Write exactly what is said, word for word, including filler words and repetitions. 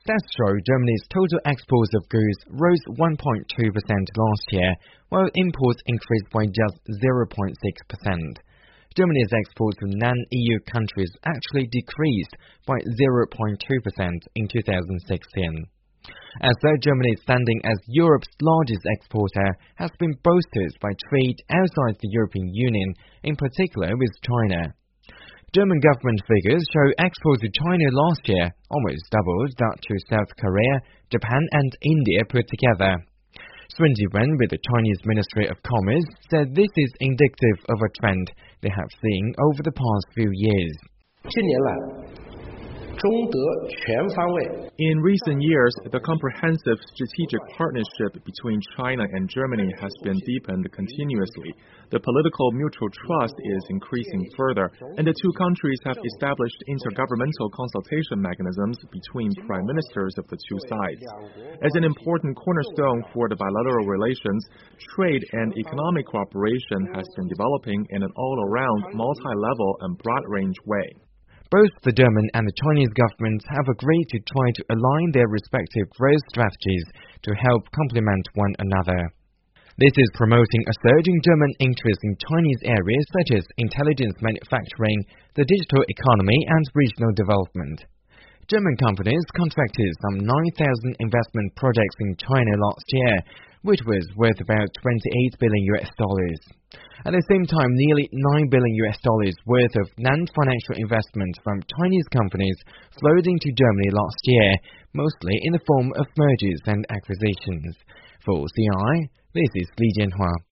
Stats show Germany's total exports of goods rose one point two percent last year, while imports increased by just zero point six percent. Germany's exports to non-E U countries actually decreased by zero point two percent in two thousand sixteen. As though Germany's standing as Europe's largest exporter has been boosted by trade outside the European Union, in particular with China. German government figures show exports to China last year almost doubled that to South Korea, Japan and India put together. Sun Jiwen with the Chinese Ministry of Commerce said this is indicative of a trend they have seen over the past few years. In recent years, the comprehensive strategic partnership between China and Germany has been deepened continuously. The political mutual trust is increasing further, and the two countries have established intergovernmental consultation mechanisms between prime ministers of the two sides. As an important cornerstone for the bilateral relations, trade and economic cooperation has been developing in an all-around, multi-level and broad-range way. Both the German and the Chinese governments have agreed to try to align their respective growth strategies to help complement one another. This is promoting a surging German interest in Chinese areas such as intelligence manufacturing, the digital economy and regional development. German companies contracted some nine thousand investment projects in China last year, which was worth about twenty-eight billion U S dollars. At the same time, nearly nine billion U S dollars worth of non-financial investment from Chinese companies flowed into Germany last year, mostly in the form of mergers and acquisitions. For C I, this is Li Jianhua.